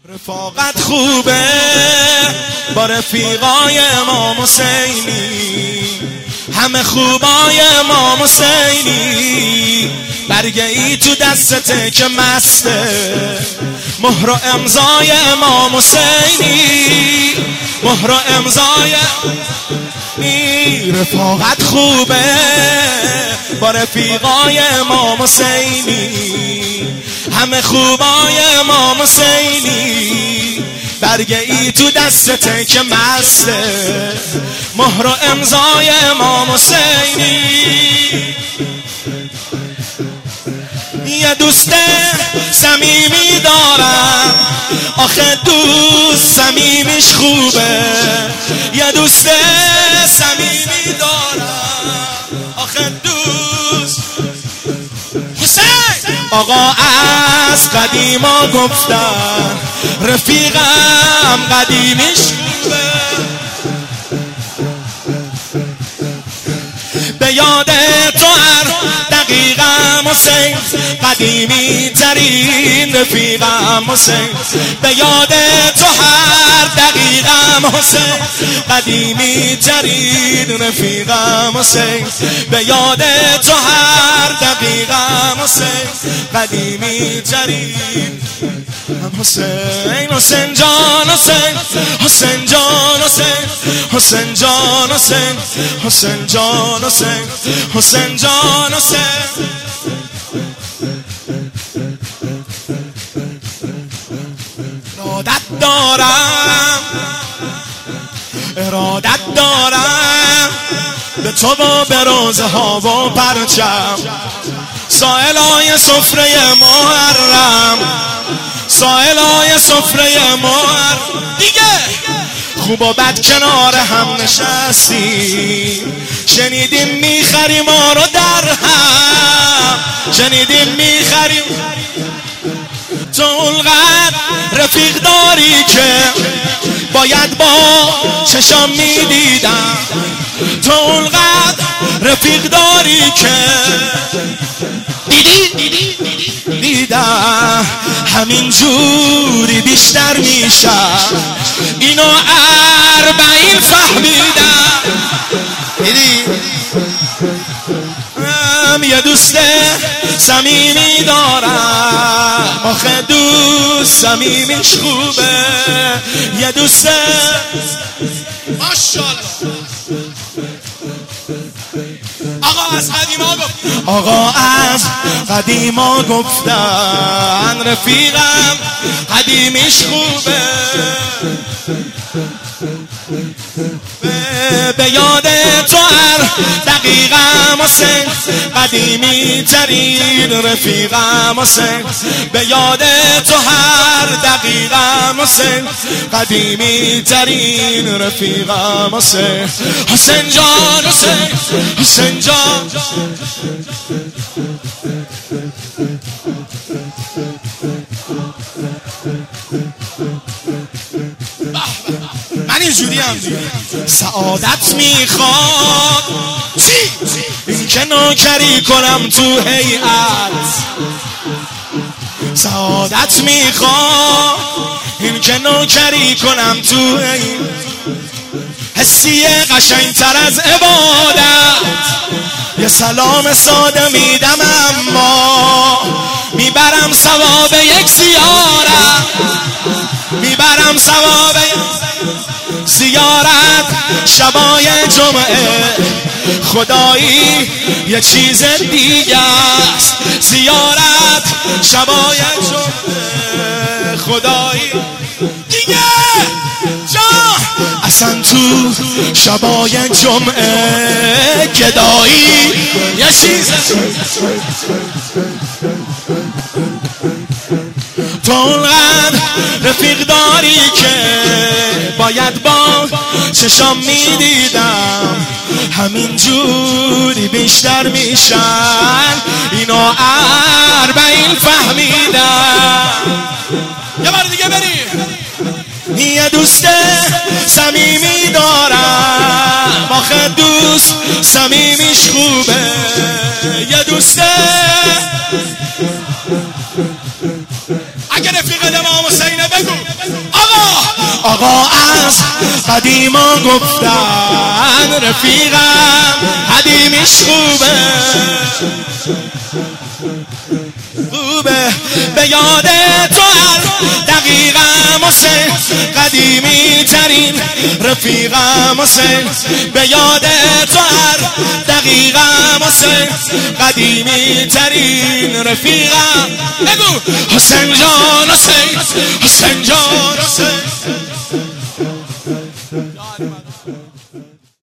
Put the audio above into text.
رفاقت خوبه با رفیقای امام حسینی، همه خوبای امام حسینی. برگه ای تو دستته که مسته، مهر و امضای امام حسینی، مهر و امضای. رفاقت خوبه با رفیقای امام حسینی، همه خوبای امام حسینی. برگه ای تو دستته که مسته، مهر و امضای امام حسینی. یه دوست صمیمی دارم، آخه دوست صمیمیش خوبه. یه دوست صمیمی دارم، آخه دوست حسین. آقا از قدیما گفتن رفیقم قدیمیش خوبه. به یاد تو هر دقیقم حسین، قدیمی ترین رفیقم حسین. به یاد تو هر دقیقم حسین، قدیمی ترین رفیقم حسین. به یاد تو هر دقیقم حسین، قدیمی ترین حسین. حسین جان حسین، حسین جان حسین، حسین جان حسین، حسین جان حسین، حسین جان حسین. ارادت دارم، ارادت دارم به تو و به روزه ها و پرچم، سائلای سفره محرم، سائلای سفره محرم. دیگه خوب و بد کنار هم نشستیم، شنیدیم میخریم ما رو در هم، شنیدیم میخریم. تو اونقدر رفیق داری که باید با چشام میدیدم. تو اونقدر رفیق داری که دیدم همین جوری بیشتر میشم. اینو 40 فهمیدم. یه دوست صمیمی دارم، آخه دوست صمیمیش خوبه. یه دوست ماشاءالله. آقا از قدیما گفتن، آقا از قدیما گفتن رفیقم قدیمیش خوبه. به یاد تو هر دقیقم حسین، قدیمی ترین رفیقم حسین. به یاد تو هر دقیقم حسین، قدیمی ترین رفیقم حسین. حسین جان حسین، حسین جان. من اینجوری هم سعادت میخواد این که نوکری کنم تو هیئت. سعادت میخواد این که نوکری کنم تو هیئت. حسی قشنگتر از عبادت، یه سلام ساده میدم اما میبرم ثواب یک زیارت، میبرم ثواب زیارت شبای جمعه. خدایی یه چیز دیگه است، زیارت شبای جمعه. خدایی دیگه جا اصلا تو شبای جمعه گدایی یه چیز. تو اونقدر رفیق داری که باید با چشام میدیدم. همین جوری بیشتر میشن، اینو 40 فهمیدم. یه بار دیگه بریم. یه دوست صمیمی دارم، آخه دوست صمیمیش خوبه. یه دوست اگه رفیق امام حسینه بگو آقا از قدیما گفتن رفیقم قدیمیش خوبه به یاد تو هر دقیقم حسین قدیمی ترین رفیقم حسین به یاد تو هر دقیقم حسین قدیمی ترین رفیقم بگو حسین جان حسین حسین جان حسین